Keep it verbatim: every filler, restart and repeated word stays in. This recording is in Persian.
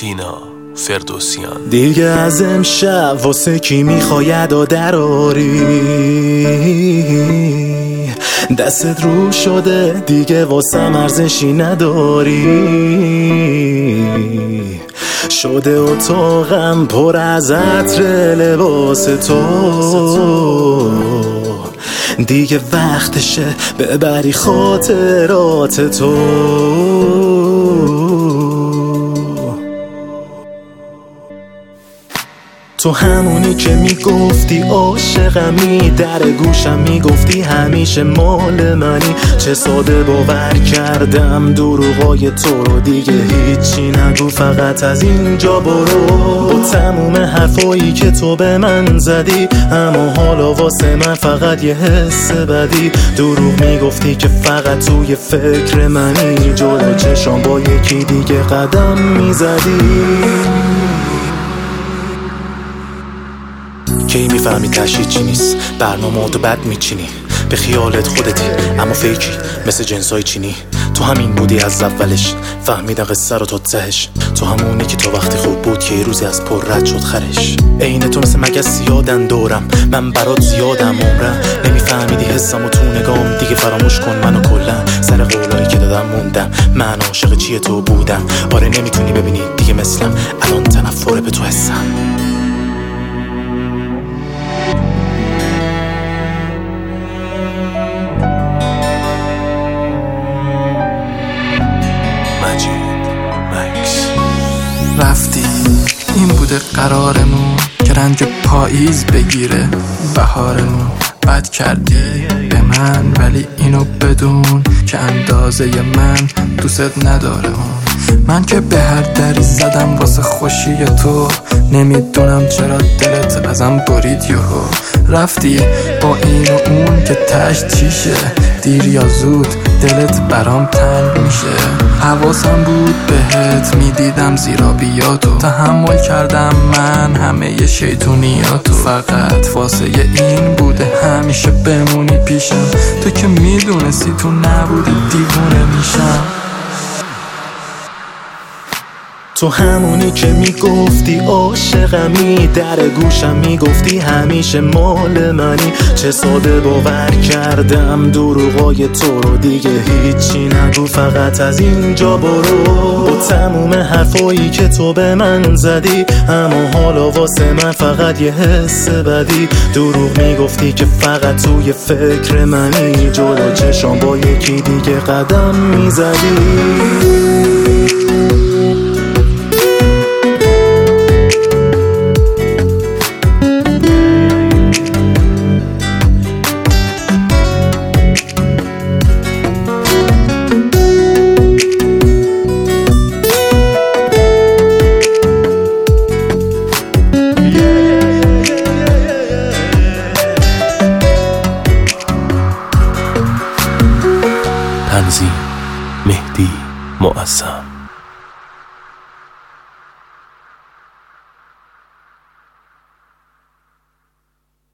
سینا فردوسیان. دیگه از امشب واسه کی میخوای ادا دراری؟ دستت رو شده دیگه واسه ارزشی نداری. شده اتاقم پر از عطر لباس تو، دیگه وقتشه ببری خاطرات تو. تو همونی که میگفتی عاشقمی، در گوشم میگفتی همیشه مال منی. چه ساده باور کردم دروغای تو رو، دیگه هیچی نگو فقط از اینجا برو. با تموم حرفایی که تو به من زدی، اما حالا واسه من فقط یه حس بدی. دروغ میگفتی که فقط توی فکر منی، جلو چشام با یکی دیگه قدم میزدی. کی میفهمی تشهید چی نیست؟ برنامه تو بد میچینی، به خیالت خودتی اما فیکی مثل جنسای چینی. تو همین بودی از اولش، فهمیدن قصه رو تا تهش. تو همونی که تا وقتی خوب بود که یه روزی از پر رد شد خرش. عین تو مثل مگس زیادن دورم، من برات زیادم عمرم. نمیفهمیدی حسم و تو نگام، دیگه فراموش کن منو کلن. سر قولایی که دادم موندم، من عاشق چیه تو بودم. آره نمیتونی ببینی دیگه مثلم، الان تنفر به تو حسم. رفتی این بوده قرارمون که رنج پاییز بگیره بهارمون. بد کردی به من ولی اینو بدون که اندازه من دوست نداره اون. من که به هر دری زدم واسه خوشی تو، نمیدونم چرا دلت ازم برید یهو. رفتی با این و اون که تشت چیشه، دیر یا زود دلت برام تنگ میشه. حواسم بود بهت میدیدم زیرابیاتو، تحمل کردم من همه ی شیطونیاتو. فقط واسه این بوده همیشه بمونی پیشم، تو که میدونستی تو نبودی دیوونه میشم. تو همونی که میگفتی عاشقمی، در گوشم میگفتی همیشه مال منی. چه ساده باور کردم دروغای تو رو، دیگه هیچی نگو فقط از اینجا برو. با تموم حرفایی که تو به من زدی، اما حالا واسه من فقط یه حس بدی. دروغ میگفتی که فقط توی فکر منی، جلو چشام با یکی دیگه قدم میزدی. تنظیم مهدی معظم.